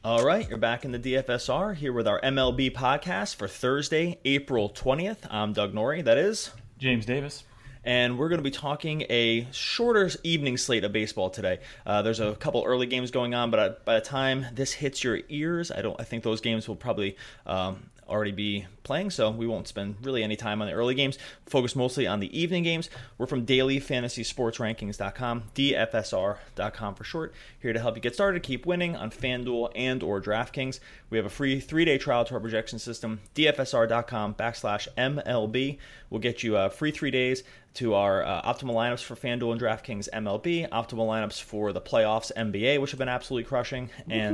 All right, you're back in the DFSR here with our MLB podcast for Thursday, April 20th. I'm Doug Norrie, that is James Davis. And we're going to be talking a shorter evening slate of baseball today. There's a couple early games going on, but by the time this hits your ears, I think those games will probably already be playing, so we won't spend really any time on the early games. Focus mostly on the evening games. We're from dailyfantasysportsrankings.com, DFSR.com for short, here to help you get started, keep winning on FanDuel and or DraftKings. We have a free 3-day trial to our projection system, DFSR.com/MLB. We'll get you free 3 days to our optimal lineups for FanDuel and DraftKings MLB, optimal lineups for the playoffs NBA, which have been absolutely crushing,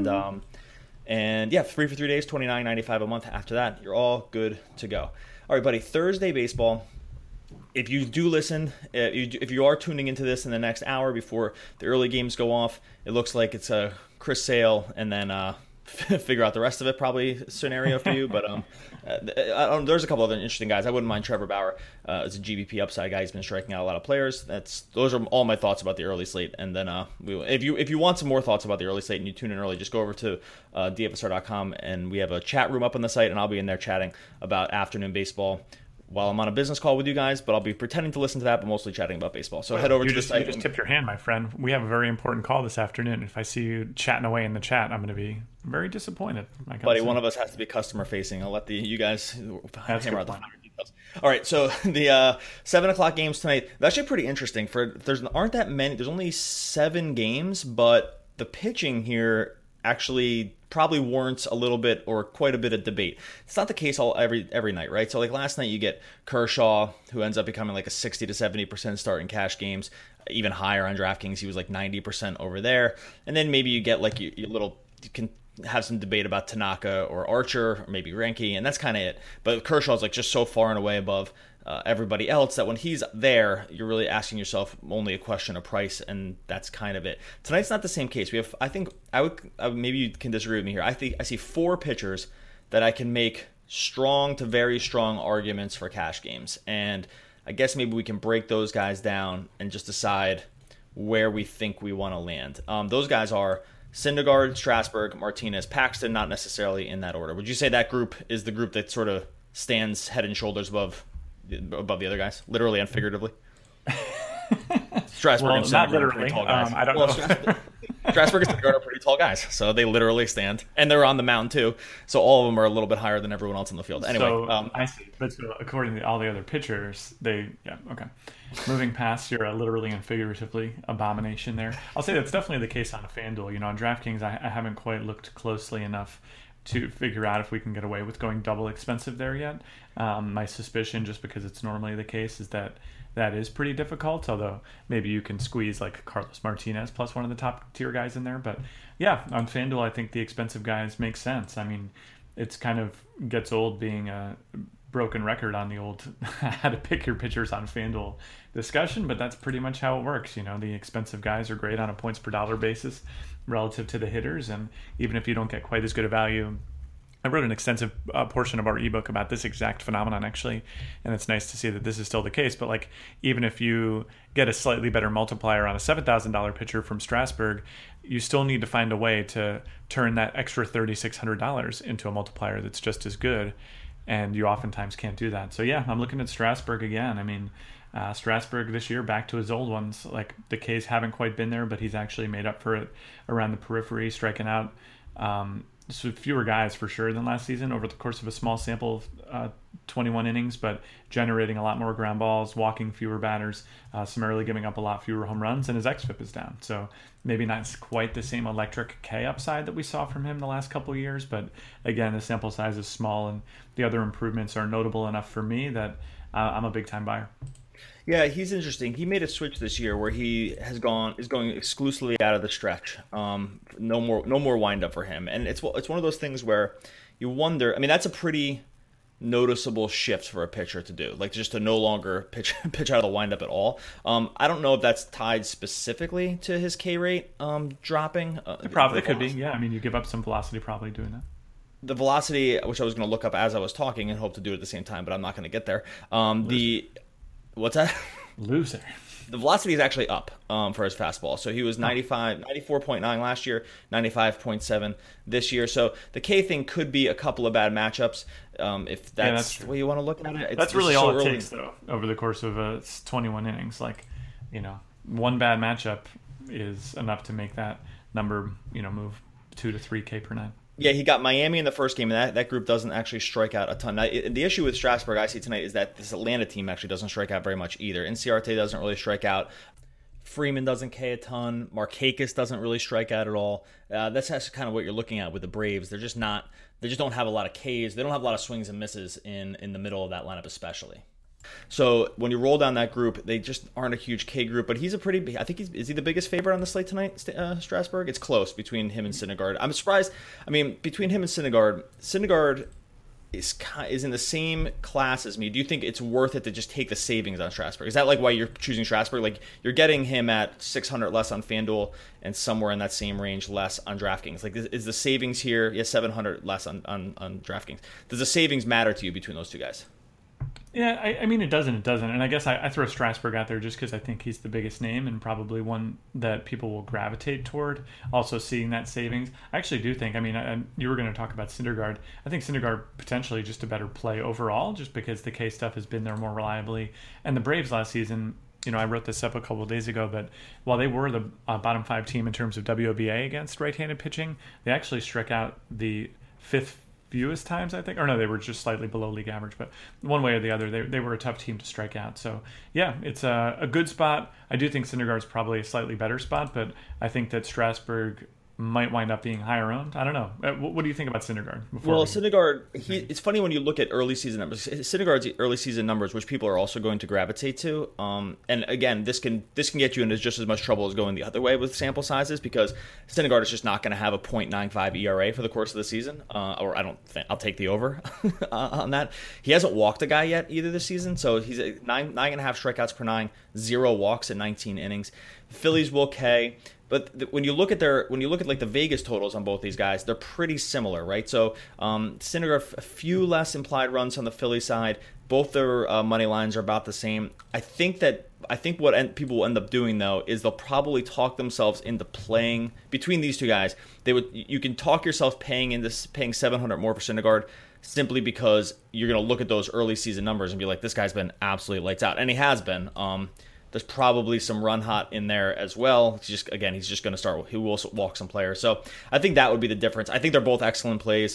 and yeah, free for 3 days, $29.95 a month. After that, you're all good to go. All right, buddy, Thursday baseball. If you do listen, if you are tuning into this in the next hour before the early games go off, it looks like it's a Chris Sale and then figure out the rest of it probably scenario for you. But there's a couple other interesting guys. I wouldn't mind Trevor Bauer as a GBP upside guy. He's been striking out a lot of players. Those are all my thoughts about the early slate. And then if you want some more thoughts about the early slate and you tune in early, just go over to DFSR.com and we have a chat room up on the site, and I'll be in there chatting about afternoon baseball while I'm on a business call with you guys, but I'll be pretending to listen to that, but mostly chatting about baseball. So head over to the site. You just tipped your hand, my friend. We have a very important call this afternoon. If I see you chatting away in the chat, I'm going to be very disappointed. Buddy, one of us has to be customer facing. I'll let you guys hammer out the finer details. All right, so the 7 o'clock games tonight, they're actually pretty interesting. There's aren't that many. There's only 7 games, but the pitching here actually probably warrants a little bit or quite a bit of debate. It's not the case every night, right? So like last night you get Kershaw, who ends up becoming like a 60 to 70% start in cash games, even higher on DraftKings. He was like 90% over there. And then maybe you get like you can have some debate about Tanaka or Archer or maybe Reinke, and that's kind of it. But Kershaw's like just so far and away above everybody else that when he's there, you're really asking yourself only a question of price, and that's kind of it. Tonight's not the same case. Maybe you can disagree with me here. I see 4 pitchers that I can make strong to very strong arguments for cash games, and I guess maybe we can break those guys down and just decide where we think we want to land. Those guys are Syndergaard, Strasburg, Martinez, Paxton, not necessarily in that order. Would you say that group is the group that sort of stands head and shoulders above the other guys, literally and figuratively? Strasburg and Syndergaard are pretty tall guys. I don't know. Strasburg and Syndergaard are pretty tall guys, so they literally stand, and they're on the mound too. So all of them are a little bit higher than everyone else in the field. Anyway, I see. But so according to all the other pitchers, okay. Moving past your literally and figuratively abomination there, I'll say that's definitely the case on FanDuel. On DraftKings, I haven't quite looked closely enough to figure out if we can get away with going double expensive there yet. My suspicion, just because it's normally the case, is that is pretty difficult, although maybe you can squeeze like Carlos Martinez plus one of the top tier guys in there. But yeah, on FanDuel, I think the expensive guys make sense. I mean, it's kind of gets old being a broken record on the old how to pick your pitchers on FanDuel discussion, but that's pretty much how it works. The expensive guys are great on a points per dollar basis relative to the hitters, and even if you don't get quite as good a value, I wrote an extensive portion of our ebook about this exact phenomenon, actually, and it's nice to see that this is still the case. But like, even if you get a slightly better multiplier on a $7,000 pitcher from Strasburg, you still need to find a way to turn that extra $3,600 into a multiplier that's just as good, and you oftentimes can't do that. So yeah, I'm looking at Strasburg again. I mean, Strasburg this year back to his old ones. Like, the Ks haven't quite been there, but he's actually made up for it around the periphery, striking out so fewer guys for sure than last season over the course of a small sample of 21 innings, but generating a lot more ground balls, walking fewer batters, summarily giving up a lot fewer home runs, and his xFIP is down. So maybe not quite the same electric K upside that we saw from him the last couple of years, but again, the sample size is small, and the other improvements are notable enough for me that I'm a big-time buyer. Yeah, he's interesting. He made a switch this year where he is going exclusively out of the stretch. No more windup for him, and it's one of those things where you wonder. I mean, that's a pretty noticeable shift for a pitcher to do, like just to no longer pitch out of the windup at all. I don't know if that's tied specifically to his K rate dropping. It probably could be. Yeah, I mean, you give up some velocity probably doing that. The velocity, which I was going to look up as I was talking and hope to do it at the same time, but I'm not going to get there. What's that? Loser. the velocity is actually up for his fastball. So he was 94.9 last year, 95.7 this year. So the K thing could be a couple of bad matchups. If that's the way you want to look at it. That's really all it takes, though, over the course of 21 innings. Like, one bad matchup is enough to make that number, move 2 to 3 K per nine. Yeah, he got Miami in the first game, and that group doesn't actually strike out a ton. Now, the issue with Strasburg I see tonight is that this Atlanta team actually doesn't strike out very much either. Inciarte doesn't really strike out. Freeman doesn't K a ton. Markakis doesn't really strike out at all. That's kind of what you're looking at with the Braves. They just don't have a lot of Ks. They don't have a lot of swings and misses in the middle of that lineup especially. So when you roll down that group, they just aren't a huge K group, but he's I think is he the biggest favorite on the slate tonight, Strasburg? It's close between him and Syndergaard. I'm surprised. I mean, between him and Syndergaard is in the same class as me. Do you think it's worth it to just take the savings on Strasburg? Is that like why you're choosing Strasburg? Like you're getting him at 600 less on FanDuel and somewhere in that same range less on DraftKings. Like is the savings here? Yeah, 700 less on DraftKings. Does the savings matter to you between those two guys? Yeah, I mean, it doesn't. And I guess I throw Strasburg out there just because I think he's the biggest name and probably one that people will gravitate toward. Also seeing that savings. I actually do think, you were going to talk about Syndergaard. I think Syndergaard potentially just a better play overall just because the K stuff has been there more reliably. And the Braves last season, I wrote this up a couple of days ago, but while they were the bottom 5 team in terms of WOBA against right-handed pitching, they actually struck out the 5th fewest times, I think. Or no, they were just slightly below league average, but one way or the other, they were a tough team to strike out. So, yeah, it's a good spot. I do think Syndergaard's probably a slightly better spot, but I think that Strasburg might wind up being higher owned. I don't know. What do you think about Syndergaard? Syndergaard, it's funny when you look at early season numbers. Syndergaard's early season numbers, which people are also going to gravitate to. And again, this can get you into just as much trouble as going the other way with sample sizes because Syndergaard is just not going to have a .95 ERA for the course of the season. Or I don't think I'll take the over on that. He hasn't walked a guy yet either this season, so he's at 9.5 strikeouts per 9, 0 walks in 19 innings. The Phillies will K. But when you look at like the Vegas totals on both these guys, they're pretty similar, right? So Syndergaard, a few less implied runs on the Philly side. Both their money lines are about the same. I think what people will end up doing though is they'll probably talk themselves into playing between these two guys. You can talk yourself paying 700 more for Syndergaard simply because you're going to look at those early season numbers and be like, this guy's been absolutely lights out, and he has been. There's probably some run hot in there as well. He's just going to start. He will walk some players. So I think that would be the difference. I think they're both excellent plays.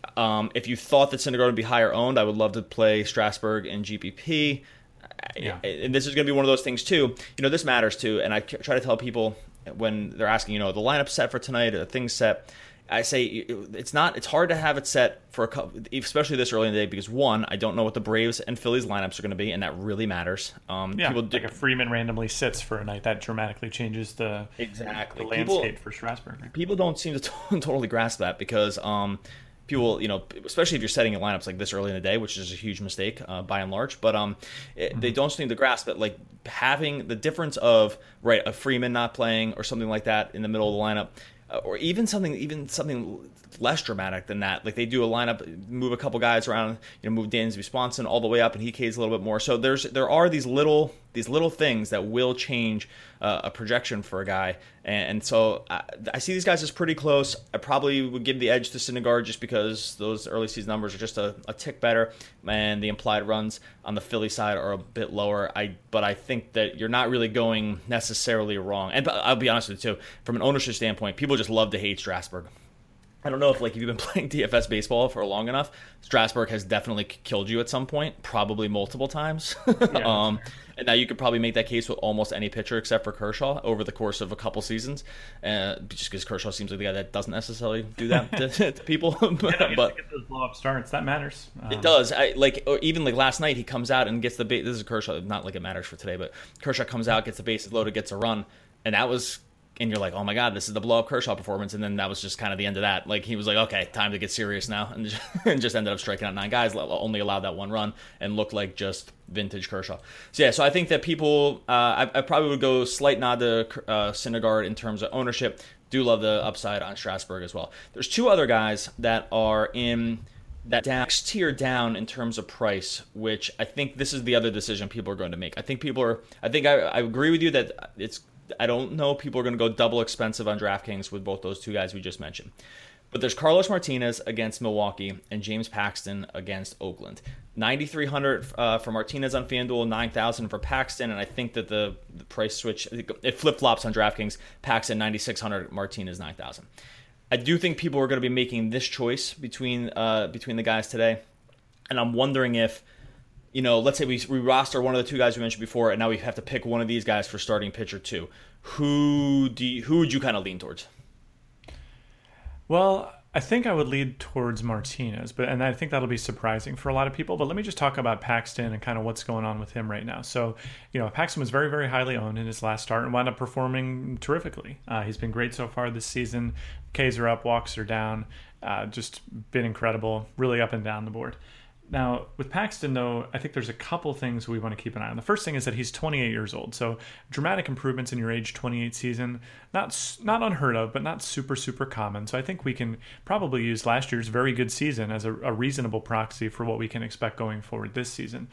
If you thought that Syndergaard would be higher owned, I would love to play Strasburg and GPP. Yeah. And this is going to be one of those things too. This matters too. And I try to tell people when they're asking, the lineup set for tonight, or things set. I say it's hard to have it set for a couple, especially this early in the day, because one, I don't know what the Braves and Phillies lineups are going to be, and that really matters. Like if Freeman randomly sits for a night, that dramatically changes the landscape for Strasburg. People don't seem to totally grasp that because people, especially if you're setting lineups like this early in the day, which is a huge mistake by and large, but they don't seem to grasp that, like having the difference of a Freeman not playing or something like that in the middle of the lineup. Or even something less dramatic than that. Like they do a lineup, move a couple guys around, move Dansby Swanson all the way up, and he Ks a little bit more. So there are these little things that will change a projection for a guy. And so I see these guys as pretty close. I probably would give the edge to Syndergaard just because those early season numbers are just a tick better, and the implied runs on the Philly side are a bit lower. But I think that you're not really going necessarily wrong. And I'll be honest with you too, from an ownership standpoint, people just love to hate Strasburg. I don't know if you've been playing DFS baseball for long enough. Strasburg has definitely killed you at some point, probably multiple times. Yeah. And now you could probably make that case with almost any pitcher except for Kershaw over the course of a couple seasons, just because Kershaw seems like the guy that doesn't necessarily do that to people. But get those blow-up starts, that matters. It does. Or even last night, he comes out and gets the base. This is Kershaw, not like it matters for today, but Kershaw comes out, gets the bases loaded, gets a run, and that was. And you're like, oh my God, this is the blow-up Kershaw performance. And then that was just kind of the end of that. He was like, okay, time to get serious now. And just ended up striking out 9 guys, only allowed that 1 run, and looked like just vintage Kershaw. So, yeah, so I think that people, I probably would go slight nod to Syndergaard in terms of ownership. Do love the upside on Strasburg as well. There's 2 other guys that are in that next tier down in terms of price, which I think this is the other decision people are going to make. I think I agree with you that I don't know people are going to go double expensive on DraftKings with both those two guys we just mentioned. But there's Carlos Martinez against Milwaukee and James Paxton against Oakland. 9,300 for Martinez on FanDuel, 9,000 for Paxton, and I think that the price switch, it flip-flops on DraftKings. Paxton 9,600, Martinez 9,000. I do think people are going to be making this choice between the guys today, and I'm wondering if, let's say we roster one of the two guys we mentioned before, and now we have to pick one of these guys for starting pitcher 2. Who would you kind of lean towards? Well, I think I would lead towards Martinez, and I think that'll be surprising for a lot of people. But let me just talk about Paxton and kind of what's going on with him right now. So, Paxton was very, very highly owned in his last start and wound up performing terrifically. He's been great so far this season. Ks are up, walks are down. Just been incredible, really up and down the board. Now, with Paxton, though, I think there's a couple things we want to keep an eye on. The first thing is that he's 28 years old, so dramatic improvements in your age 28 season, not unheard of, but not super, super common. So I think we can probably use last year's very good season as a reasonable proxy for what we can expect going forward this season.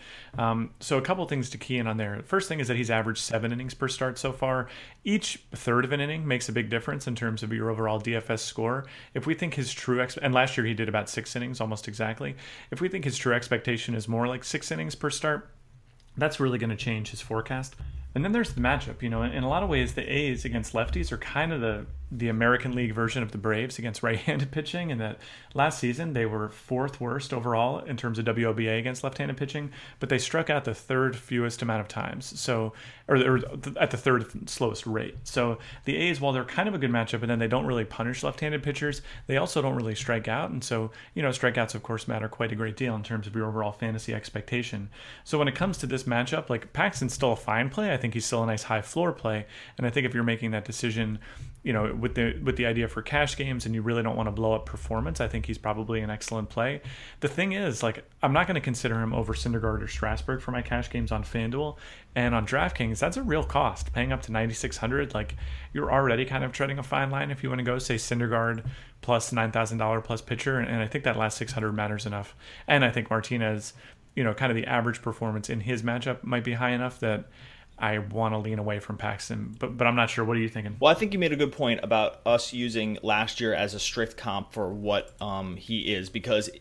So a couple things to key in on there. The first thing is that he's averaged 7 innings per start so far. Each third of an inning makes a big difference in terms of your overall DFS score. If we think his true and last year he did about 6 innings, almost exactly. If we think his true expectation is more like 6 innings per start, that's really going to change his forecast. And then there's the matchup. In a lot of ways, the A's against lefties are kind of the American League version of the Braves against right-handed pitching, and that last season they were 4th worst overall in terms of WOBA against left-handed pitching, but they struck out the 3rd fewest amount of times, or at the 3rd slowest rate. So the A's, while they're kind of a good matchup, and then they don't really punish left-handed pitchers, they also don't really strike out, and so strikeouts of course matter quite a great deal in terms of your overall fantasy expectation. So when it comes to this matchup, like Paxton's still a fine play. I think he's still a nice high floor play, and I think if you're making that decision, with the idea for cash games and you really don't want to blow up performance, I think he's probably an excellent play. The thing is, I'm not going to consider him over Syndergaard or Strasburg for my cash games on FanDuel, and on DraftKings, that's a real cost. Paying up to 9,600, you're already kind of treading a fine line if you want to go, say, Syndergaard plus $9,000 plus pitcher, and I think that last 600 matters enough. And I think Martinez, kind of the average performance in his matchup might be high enough that I want to lean away from Paxton, but I'm not sure. What are you thinking? Well, I think you made a good point about us using last year as a strict comp for what he is, because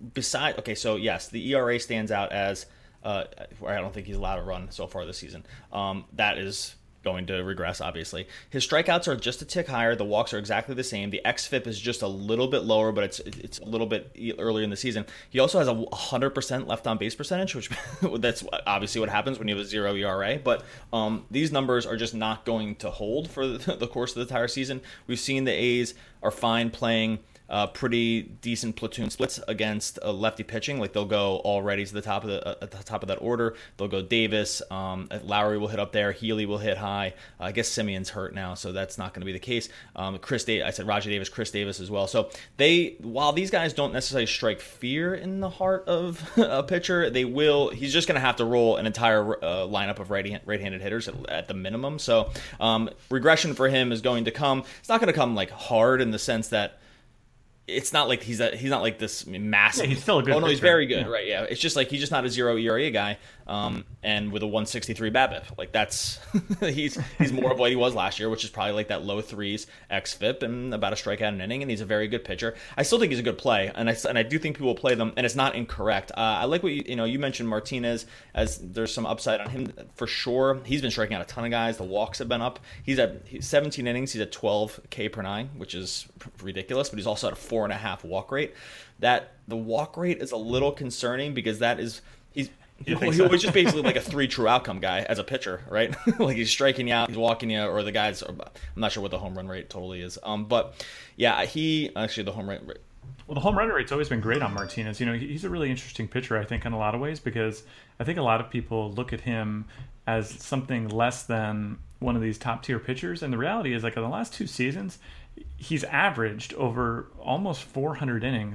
so yes, the ERA stands out as I don't think he's allowed to run so far this season. That is going to regress, obviously. His strikeouts are just a tick higher. The walks are exactly the same. The xFIP is just a little bit lower, but it's a little bit earlier in the season. He also has a 100% left on base percentage, which that's obviously what happens when you have a 0 ERA. But these numbers are just not going to hold for the course of the entire season. We've seen the A's are fine playing pretty decent platoon splits against lefty pitching. They'll go already to the top of that order. They'll go Davis, Lowry will hit up there, Healy will hit high. I guess Simeon's hurt now, so that's not going to be the case. I said Rajai Davis, Chris Davis as well. So while these guys don't necessarily strike fear in the heart of a pitcher, he's just going to have to roll an entire lineup of right-handed hitters at the minimum. So regression for him is going to come. It's not going to come hard in the sense that it's not like he's not like this massive. Yeah, he's still a good. Oh no, he's very good, right? Yeah, it's just he's just not a 0 ERA guy, and with a 163 BABIP. That's he's more of what he was last year, which is probably that low 3s xFIP and about a strikeout an inning, and he's a very good pitcher. I still think he's a good play, and I do think people will play them, and it's not incorrect. I like what you mentioned Martinez, as there's some upside on him for sure. He's been striking out a ton of guys. The walks have been up. He's at 17 innings. He's at 12 K per 9, which is ridiculous, but he's also at a 4.5 walk rate. That the walk rate is a little concerning because he's just basically a 3 true outcome guy as a pitcher, right? He's striking you out, he's walking you, or the guys. I'm not sure what the home run rate totally is. But yeah, the home run rate. Well, the home run rate's always been great on Martinez. He's a really interesting pitcher, I think, in a lot of ways, because I think a lot of people look at him as something less than one of these top tier pitchers, and the reality is, in the last 2 seasons, he's averaged over almost 400 innings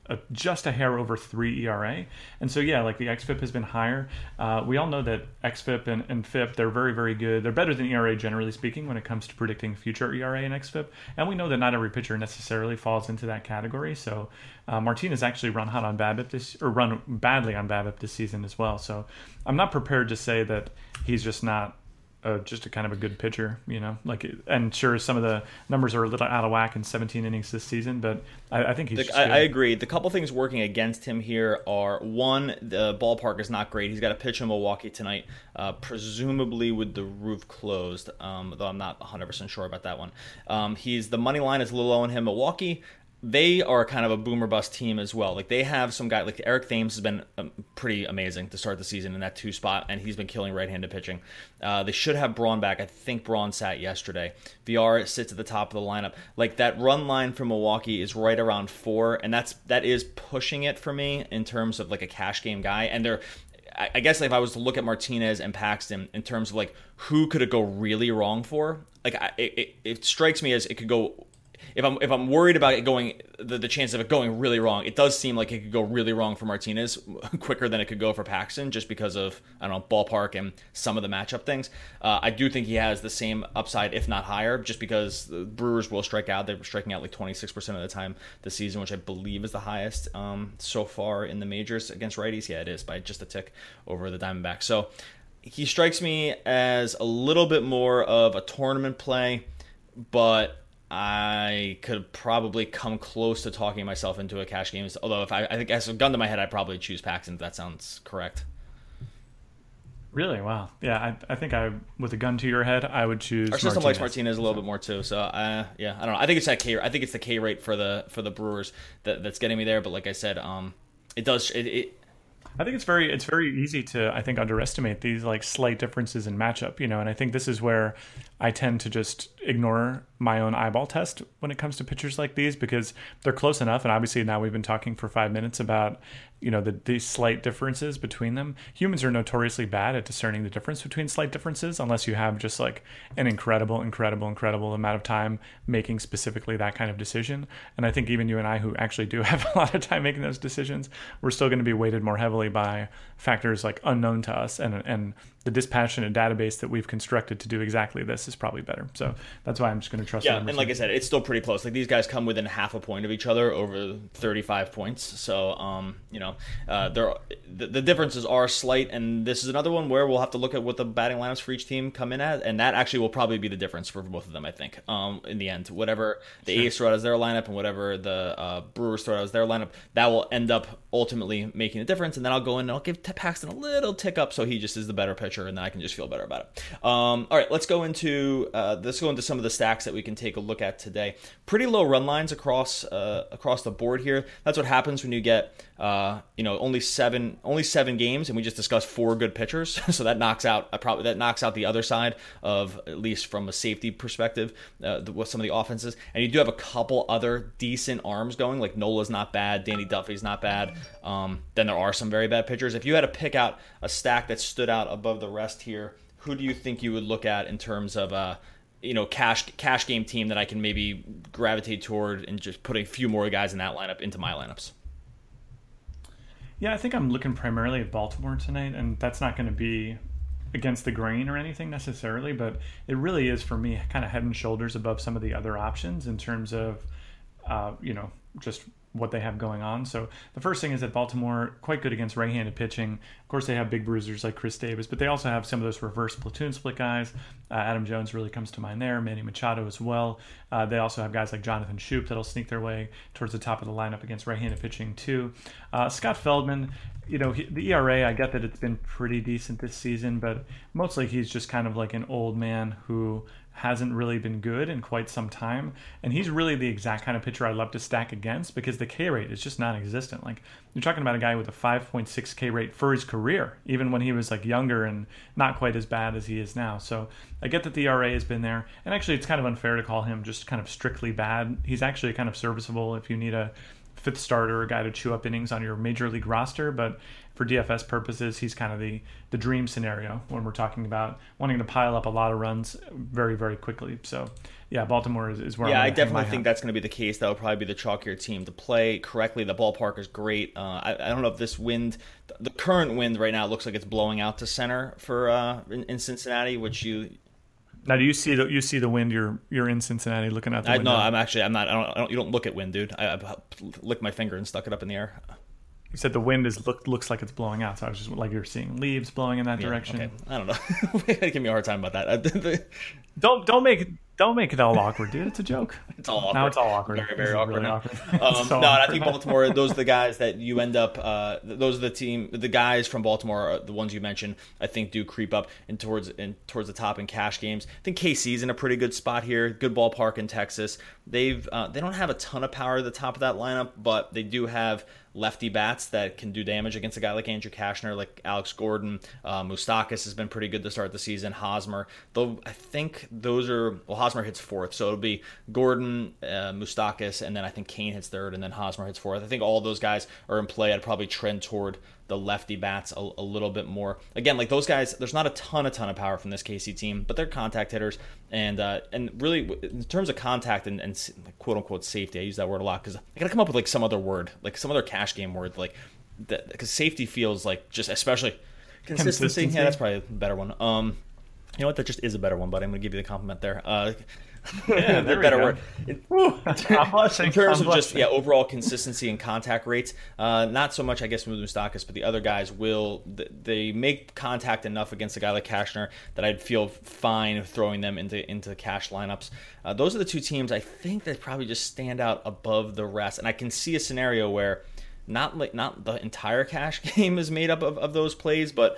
just a hair over 3 ERA. And so, yeah, like the xFIP has been higher. We all know that xFIP and FIP, they're very, very good. They're better than ERA, generally speaking, when it comes to predicting future ERA and xFIP. And we know that not every pitcher necessarily falls into that category. So Martinez actually run badly on BABIP this season as well. So I'm not prepared to say that he's just not just a kind of a good pitcher, and sure, some of the numbers are a little out of whack in 17 innings this season, but I think he's I agree. The couple things working against him here are, one, the ballpark is not great. He's got to pitch in Milwaukee tonight, presumably with the roof closed, though I'm not 100% sure about that one. The money line is a little low on him. Milwaukee, they are kind of a boomer bust team as well. Like, they have some guy like Eric Thames has been pretty amazing to start the season in that 2 spot, and he's been killing right-handed pitching. They should have Braun back. I think Braun sat yesterday. VR sits at the top of the lineup. Like, that run line for Milwaukee is right around 4, and that is pushing it for me in terms of like a cash game guy. And I guess if I was to look at Martinez and Paxton in terms of like who could it go really wrong for, like it strikes me as it could go. If I'm worried about it going, the chance of it going really wrong, it does seem like it could go really wrong for Martinez quicker than it could go for Paxton, just because of, I don't know, ballpark and some of the matchup things. I do think he has the same upside, if not higher, just because the Brewers will strike out. They were striking out like 26% of the time this season, which I believe is the highest so far in the majors against righties. Yeah, it is, by just a tick over the Diamondbacks. So he strikes me as a little bit more of a tournament play, but I could probably come close to talking myself into a cash game. Although I think as a gun to my head, I'd probably choose Paxton, if that sounds correct. Really? Wow. Yeah, I think with a gun to your head, I would choose Our system likes Martinez a little bit more too. So yeah, I don't know. I think it's that K. I think it's the K rate for the Brewers that's getting me there. But like I said, it does it. I think it's very easy to, I think, underestimate these like slight differences in matchup, and I think this is where I tend to just ignore my own eyeball test when it comes to pitchers like these, because they're close enough. And obviously now we've been talking for 5 minutes about, these slight differences between them. Humans are notoriously bad at discerning the difference between slight differences, unless you have just like an incredible amount of time making specifically that kind of decision. And I think even you and I, who actually do have a lot of time making those decisions, we're still going to be weighted more heavily by factors like unknown to us, and the dispassionate database that we've constructed to do exactly this is probably better. So that's why I'm just going to trust. Yeah, and like I said, it's still pretty close. Like, these guys come within half a point of each other over 35 points. So the differences are slight, and this is another one where we'll have to look at what the batting lineups for each team come in at, and that actually will probably be the difference for both of them, I think. In the end, whatever the A's throw out as their lineup and whatever the Brewers throw out as their lineup, that will end up ultimately making a difference. And then I'll go in and I'll give Paxton a little tick up, so he just is the better pitcher, and then I can just feel better about it. All right, let's go into some of the stacks that we can take a look at today. Pretty low run lines across the board here. That's what happens when you get only seven games, and we just discussed 4 good pitchers. So that knocks out the other side of, at least from a safety perspective, with some of the offenses. And you do have a couple other decent arms going. Like, Nola's not bad, Danny Duffy's not bad. Then there are some very bad pitchers. If you had to pick out a stack that stood out above the rest here, who do you think you would look at in terms of cash game team that I can maybe gravitate toward, and just putting a few more guys in that lineup into my lineups? Yeah, I think I'm looking primarily at Baltimore tonight, and that's not going to be against the grain or anything necessarily, but it really is, for me, kind of head and shoulders above some of the other options in terms of, just what they have going on. So the first thing is that Baltimore, quite good against right-handed pitching. Of course, they have big bruisers like Chris Davis, but they also have some of those reverse platoon split guys. Adam Jones really comes to mind there. Manny Machado as well. They also have guys like Jonathan Schoop that'll sneak their way towards the top of the lineup against right-handed pitching too. Scott Feldman, the ERA, I get that it's been pretty decent this season, but mostly he's just kind of like an old man who hasn't really been good in quite some time, and he's really the exact kind of pitcher I'd love to stack against, because the K rate is just non-existent. Like, you're talking about a guy with a 5.6 K rate for his career, even when he was like younger and not quite as bad as he is now. So I get that the ERA has been there, and actually it's kind of unfair to call him just kind of strictly bad. He's actually kind of serviceable if you need a fifth starter, a guy to chew up innings on your major league roster, but for DFS purposes, he's kind of the dream scenario when we're talking about wanting to pile up a lot of runs very, very quickly. So, yeah, Baltimore is where. Yeah, I definitely think that's going to be the case. That will probably be the chalkier team to play correctly. The ballpark is great. I don't know if this wind, the current wind right now, looks like it's blowing out to center for in Cincinnati, which you. Now, do you see the wind? You're in Cincinnati, looking out the window. No, I'm not. I don't. You don't look at wind, dude. I licked my finger and stuck it up in the air. You said the wind looks like it's blowing out, so I was just like, you're seeing leaves blowing in that direction. Okay. I don't know. Give me a hard time about that. Don't make it all awkward, dude. It's a joke. It's all awkward. Now it's all awkward. Very, very awkward. Really awkward. And I think Baltimore. Those are the guys that you end up. Those are the guys from Baltimore, are the ones you mentioned. I think do creep up towards the top in cash games. I think KC's in a pretty good spot here. Good ballpark in Texas. They don't have a ton of power at the top of that lineup, but they do have lefty bats that can do damage against a guy like Andrew Cashner, like Alex Gordon. Moustakas has been pretty good to start the season. Hosmer, though, I think those are Hosmer hits fourth, so it'll be Gordon, Moustakas, and then I think Kane hits third, and then Hosmer hits fourth. I think all those guys are in play. I'd probably trend toward the lefty bats a little bit more. Again, like those guys, there's not a ton of power from this KC team, but they're contact hitters, and really in terms of contact and quote unquote safety, I use that word a lot because I gotta come up with like some other word, like some other cash game word, like that, because safety feels like just especially consistency. Yeah, that's probably a better one. You know what? That just is a better one, but I'm gonna give you the compliment there. Yeah, the better word. I'm blushing. In terms of just overall consistency and contact rates, not so much I guess with Moustakas, but the other guys they make contact enough against a guy like Cashner that I'd feel fine throwing them into cash lineups. Those are the two teams I think that probably just stand out above the rest, and I can see a scenario where not the entire cash game is made up of those plays, but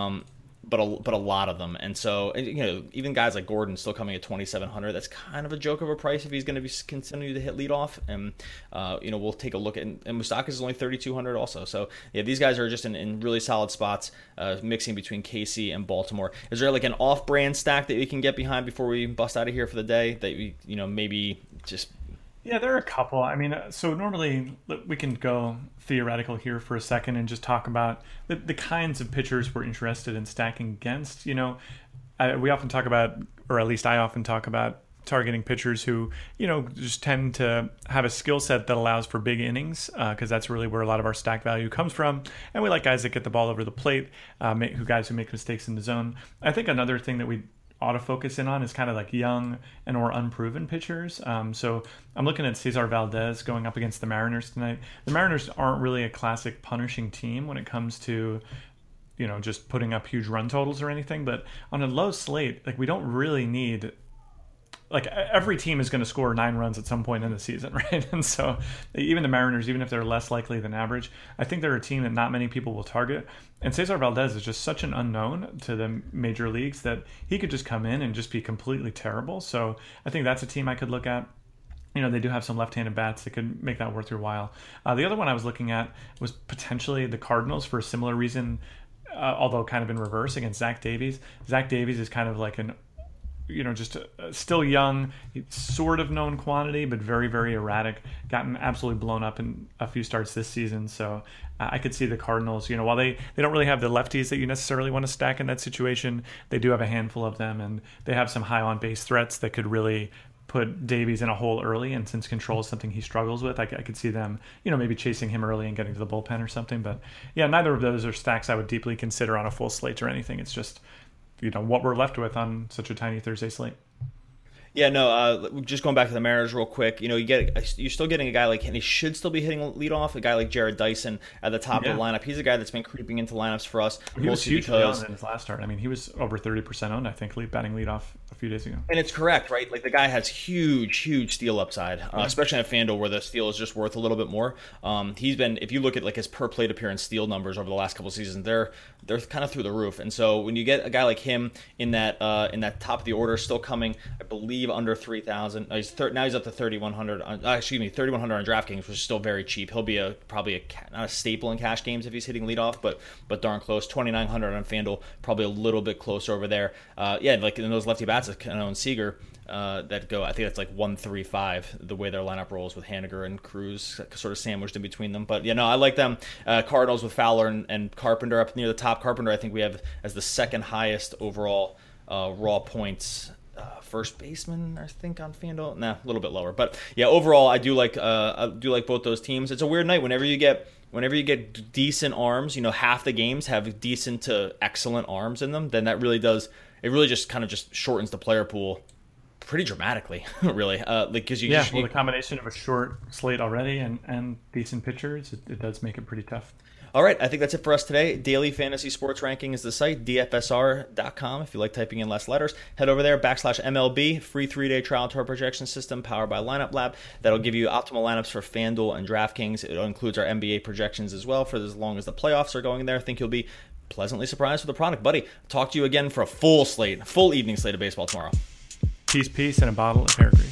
a lot of them. And so, even guys like Gordon still coming at 2,700. That's kind of a joke of a price if he's going to be continue to hit leadoff. And we'll take a look at. And Moustakas is only 3,200 also. So yeah, these guys are just in really solid spots, mixing between KC and Baltimore. Is there like an off-brand stack that we can get behind before we bust out of here for the day? That we maybe just. Yeah, there are a couple. I mean, so normally we can go theoretical here for a second and just talk about the kinds of pitchers we're interested in stacking against. We often talk about, or at least I often talk about, targeting pitchers who, just tend to have a skill set that allows for big innings, because that's really where a lot of our stack value comes from. And we like guys that get the ball over the plate, guys who make mistakes in the zone. I think another thing that we ought to focus in on is kind of like young and or unproven pitchers. So I'm looking at Cesar Valdez going up against the Mariners tonight. The Mariners aren't really a classic punishing team when it comes to, just putting up huge run totals or anything. But on a low slate, like we don't really need. Like every team is going to score 9 runs at some point in the season, right? And so even the Mariners, even if they're less likely than average, I think they're a team that not many people will target. And Cesar Valdez is just such an unknown to the major leagues that he could just come in and just be completely terrible. So I think that's a team I could look at. They do have some left-handed bats that could make that worth your while. The other one I was looking at was potentially the Cardinals for a similar reason, although kind of in reverse, against Zach Davies. Zach Davies is kind of like an still young, sort of known quantity, but very, very erratic. Gotten absolutely blown up in a few starts this season. So I could see the Cardinals, while they don't really have the lefties that you necessarily want to stack in that situation, they do have a handful of them, and they have some high on-base threats that could really put Davies in a hole early. And since control is something he struggles with, I could see them, maybe chasing him early and getting to the bullpen or something. But yeah, neither of those are stacks I would deeply consider on a full slate or anything. It's just what we're left with on such a tiny Thursday slate. Yeah, no, just going back to the Mariners real quick, you're still getting a guy like, and he should still be hitting leadoff, a guy like Jared Dyson at the top of the lineup. He's a guy that's been creeping into lineups for us. He was hugely owned in his last start. I mean, he was over 30% owned, I think, batting leadoff a few days ago. And it's correct, right? Like the guy has huge steal upside, especially on FanDuel where the steal is just worth a little bit more. He's been, if you look at like his per plate appearance steal numbers over the last couple of seasons, they're kind of through the roof. And so when you get a guy like him in that top of the order still coming, I believe believe under 3,000. Now he's up to 3,100. 3,100 on DraftKings, which is still very cheap. He'll be probably not a staple in cash games if he's hitting leadoff, but darn close. 2,900 on FanDuel, probably a little bit closer over there. Like in those lefty bats, Cano and Seager, that go. I think that's like 135 the way their lineup rolls with Haniger and Cruz sort of sandwiched in between them. But I like them. Cardinals with Fowler and Carpenter up near the top. Carpenter, I think we have as the second highest overall raw points. First baseman, I think, on FanDuel. Nah, a little bit lower. But yeah, overall, I do like both those teams. It's a weird night whenever you get decent arms. Half the games have decent to excellent arms in them. Then that really does. It really just kind of just shortens the player pool pretty dramatically, really. Because the combination of a short slate already and decent pitchers, it does make it pretty tough. All right, I think that's it for us today. Daily Fantasy Sports Ranking is the site, dfsr.com. If you like typing in less letters, head over there, /MLB, free 3-day trial to our projection system powered by Lineup Lab. That'll give you optimal lineups for FanDuel and DraftKings. It includes our NBA projections as well for as long as the playoffs are going there. I think you'll be pleasantly surprised with the product. Buddy, talk to you again for a full evening slate of baseball tomorrow. Peace, and a bottle of Peregrine.